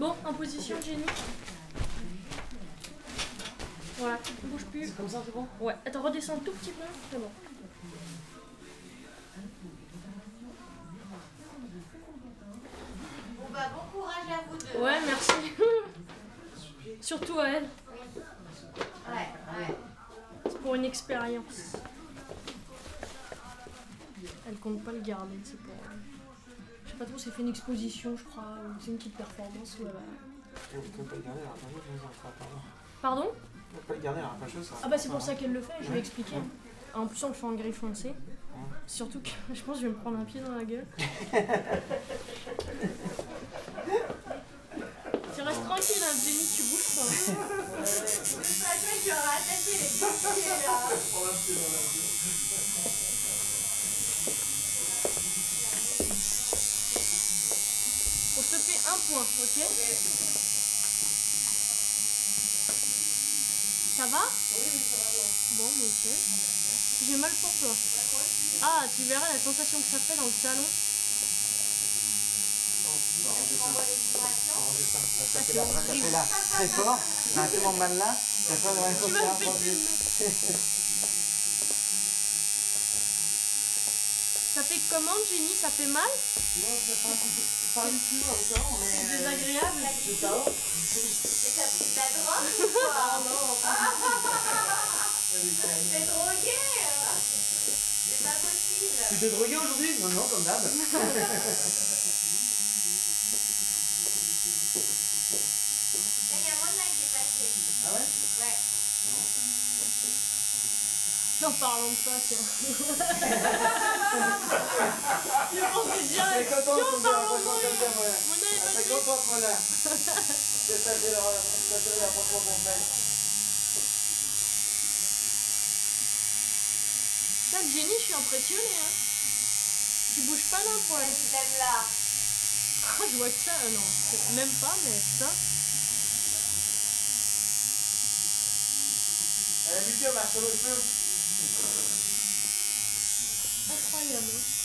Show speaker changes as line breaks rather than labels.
Bon, en position, Jenny. Voilà, bouge plus.
C'est comme ça, c'est bon?
Ouais, attends, redescends un tout petit peu. C'est bon.
Bon bah bon courage à vous deux.
Ouais, merci. Surtout à elle.
Ouais.
C'est pour une expérience. Elle compte pas le garder, c'est pour... Je sais pas trop, c'est fait une exposition, je crois, ou c'est une petite performance. Ouais,
On peut pas le garder, elle a pas chose, ça fera pas.
Pardon?
On peut pas le garder, elle a pas chose, ça.
Ah bah c'est pour ça qu'elle le fait, je vais expliquer. En plus on le fait en gris foncé. Surtout que je pense que je vais me prendre un pied dans la gueule. Tu restes tranquille, hein, Jenny, tu bouges pas.
C'est pas toi qui aura attaqué les pieds là.
On te fait un point, ok? Ça va? Bon, mais ok. J'ai mal pour toi. Ah, tu verras la sensation que ça fait dans le talon.
Ça fait la bras, ça fait là très fort, elle a tellement mal là, ça fait la même chose
Tu vas me péter le nez. Ça fait comment, Jenny? Ça fait mal?
Non, c'est pas du tout encore, mais...
C'est désagréable?
C'est ça.
Et t'as pris de la drogue ou quoi?
Ah non,
T'es drogué? C'est pas possible.
Tu t'es drogué aujourd'hui? Non, non, comme d'hab.
Là, il y a mon œil qui est passé.
Ah ouais?
Ouais.
n'en parlons de ça, tiens. Je pensais direct.
Très content
Tiens,
de faire un
parlons de
franchement comme ça, moi.
mon œil est
Très
passé.
content, voilà. C'est ça, c'est la franchement qu'on fait.
Putain, Jenny, je suis impressionnée, hein. Tu bouges pas d'un poil.
Même là.
Ah, je vois que ça, non. Même pas, mais ça.
Elle est habituée à marcher sur le feu.
Incroyable.